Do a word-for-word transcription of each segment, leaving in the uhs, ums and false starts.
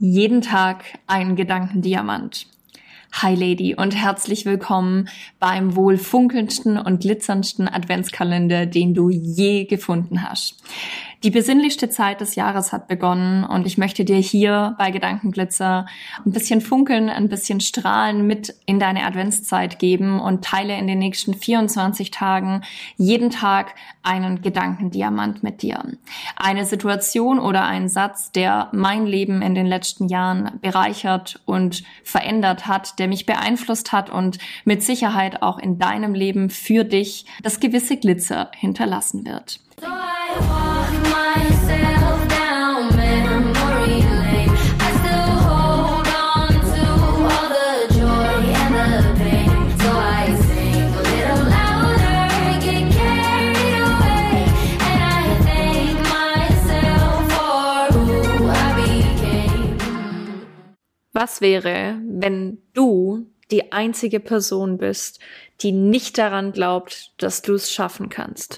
Jeden Tag ein Gedankendiamant. Hi Lady und herzlich willkommen beim wohl funkelndsten und glitzerndsten Adventskalender, den du je gefunden hast. Die besinnlichste Zeit des Jahres hat begonnen und ich möchte dir hier bei Gedankenglitzer ein bisschen Funkeln, ein bisschen Strahlen mit in deine Adventszeit geben und teile in den nächsten vierundzwanzig Tagen jeden Tag einen Gedankendiamant mit dir. Eine Situation oder ein Satz, der mein Leben in den letzten Jahren bereichert und verändert hat, der mich beeinflusst hat und mit Sicherheit auch in deinem Leben für dich das gewisse Glitzer hinterlassen wird. So I walk myself down memory lane. I still hold on to all the joy and the pain. So I sing a little louder, get carried away, and I thank myself for who I became. Was wäre, wenn du die einzige Person bist, die nicht daran glaubt, dass du es schaffen kannst?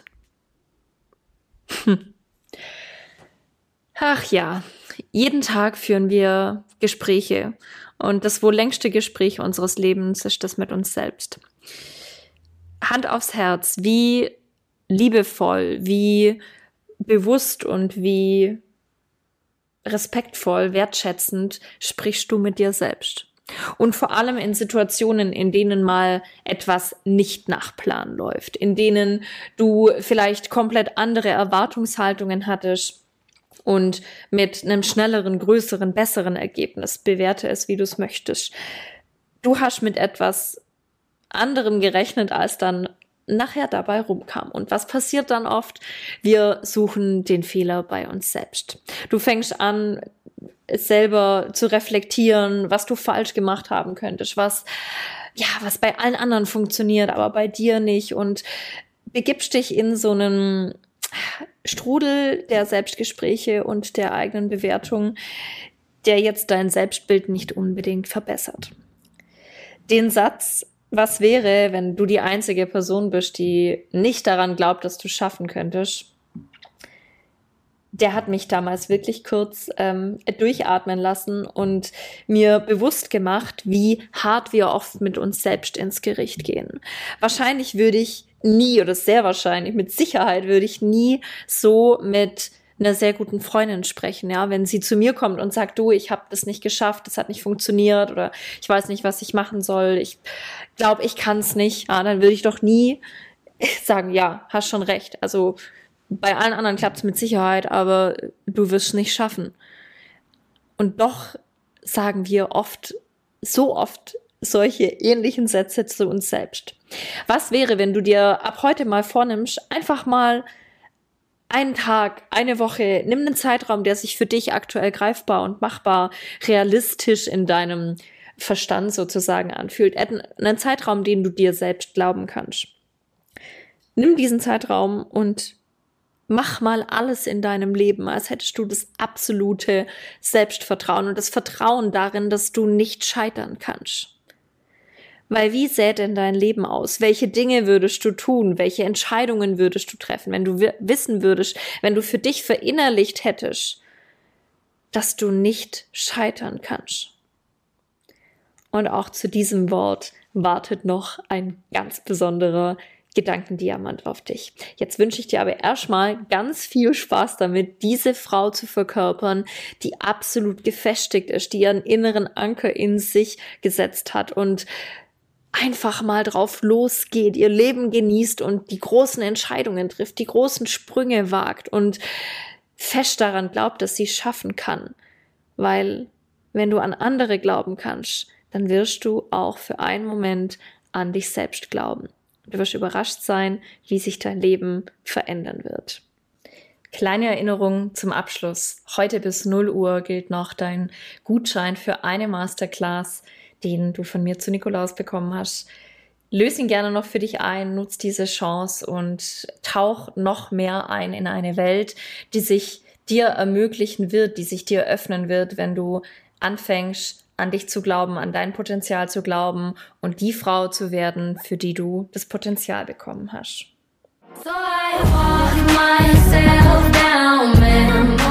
Hm. Ach ja, jeden Tag führen wir Gespräche und das wohl längste Gespräch unseres Lebens ist das mit uns selbst. Hand aufs Herz, wie liebevoll, wie bewusst und wie respektvoll, wertschätzend sprichst du mit dir selbst. Und vor allem in Situationen, in denen mal etwas nicht nach Plan läuft, in denen du vielleicht komplett andere Erwartungshaltungen hattest und mit einem schnelleren, größeren, besseren Ergebnis, bewerte es, wie du es möchtest. Du hast mit etwas anderem gerechnet, als dann nachher dabei rumkam. Und was passiert dann oft? Wir suchen den Fehler bei uns selbst. Du fängst an, selber zu reflektieren, was du falsch gemacht haben könntest, was, ja, was bei allen anderen funktioniert, aber bei dir nicht, und begibst dich in so einen Strudel der Selbstgespräche und der eigenen Bewertung, der jetzt dein Selbstbild nicht unbedingt verbessert. Den Satz, was wäre, wenn du die einzige Person bist, die nicht daran glaubt, dass du es schaffen könntest, der hat mich damals wirklich kurz ähm, durchatmen lassen und mir bewusst gemacht, wie hart wir oft mit uns selbst ins Gericht gehen. Wahrscheinlich würde ich nie, oder sehr wahrscheinlich, mit Sicherheit würde ich nie so mit einer sehr guten Freundin sprechen, ja, wenn sie zu mir kommt und sagt, du, ich habe das nicht geschafft, das hat nicht funktioniert, oder ich weiß nicht, was ich machen soll, ich glaube, ich kann es nicht, ja, dann würde ich doch nie sagen, ja, hast schon recht, also bei allen anderen klappt es mit Sicherheit, aber du wirst es nicht schaffen. Und doch sagen wir oft, so oft solche ähnlichen Sätze zu uns selbst. Was wäre, wenn du dir ab heute mal vornimmst, einfach mal einen Tag, eine Woche, nimm einen Zeitraum, der sich für dich aktuell greifbar und machbar, realistisch in deinem Verstand sozusagen anfühlt. Einen Zeitraum, den du dir selbst glauben kannst. Nimm diesen Zeitraum und mach mal alles in deinem Leben, als hättest du das absolute Selbstvertrauen und das Vertrauen darin, dass du nicht scheitern kannst. Weil wie sähe denn dein Leben aus? Welche Dinge würdest du tun? Welche Entscheidungen würdest du treffen, wenn du w- wissen würdest, wenn du für dich verinnerlicht hättest, dass du nicht scheitern kannst? Und auch zu diesem Wort wartet noch ein ganz besonderer Gedankendiamant auf dich. Jetzt wünsche ich dir aber erstmal ganz viel Spaß damit, diese Frau zu verkörpern, die absolut gefestigt ist, die ihren inneren Anker in sich gesetzt hat und einfach mal drauf losgeht, ihr Leben genießt und die großen Entscheidungen trifft, die großen Sprünge wagt und fest daran glaubt, dass sie es schaffen kann. Weil wenn du an andere glauben kannst, dann wirst du auch für einen Moment an dich selbst glauben. Du wirst überrascht sein, wie sich dein Leben verändern wird. Kleine Erinnerung zum Abschluss. Heute bis null Uhr gilt noch dein Gutschein für eine Masterclass, den du von mir zu Nikolaus bekommen hast. Löse ihn gerne noch für dich ein, nutz diese Chance und tauch noch mehr ein in eine Welt, die sich dir ermöglichen wird, die sich dir öffnen wird, wenn du anfängst, an dich zu glauben, an dein Potenzial zu glauben und die Frau zu werden, für die du das Potenzial bekommen hast. So I walk myself down memory